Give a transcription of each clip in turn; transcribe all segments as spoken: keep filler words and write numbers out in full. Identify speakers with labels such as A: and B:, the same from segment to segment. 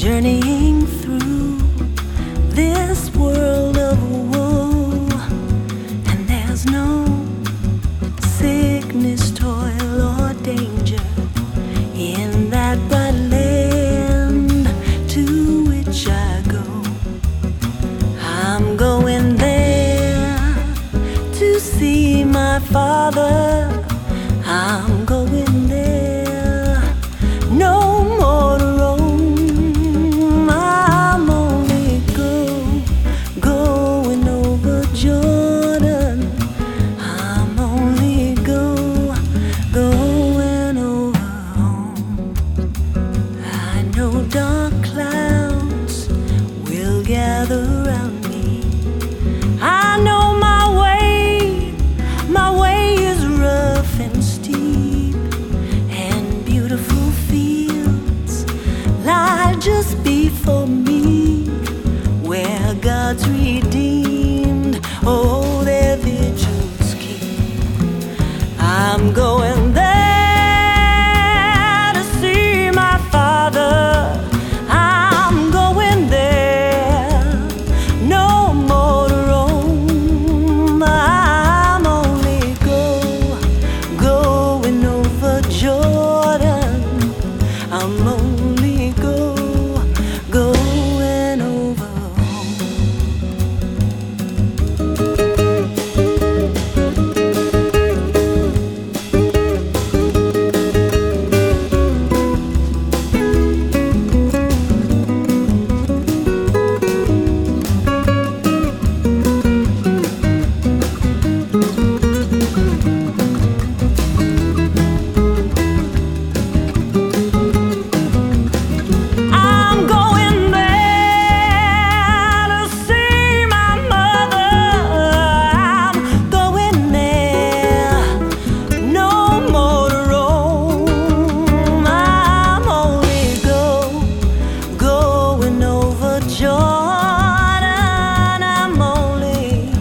A: journeying through this world of woe, and there's no sickness, toil, or danger in that bright land to which I go. I'm going there to see my Father. I'm going there, no more to roam. I'm only go, going over Jordan. I'm only go, going over home. I know dark clouds will gather around me. I know my way, my way is rough and steep, and beautiful fields lie just before me, where God's redeemed, oh, their vigils keep. I'm going there to see my Father. I'm going there, no more to roam. I'm only go, going over Jordan. I'm only go, going over home. I'm going there to see my mother. I'm going there, no more to roam. I'm only go, going over Jordan. I'm only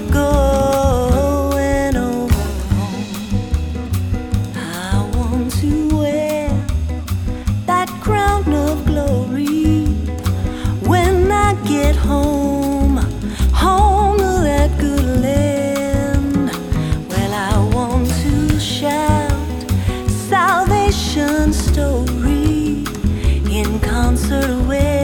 A: going over home. I want to wear that crown of glory when I get home, home to that good land. Well, I want to shout salvation's story in concert with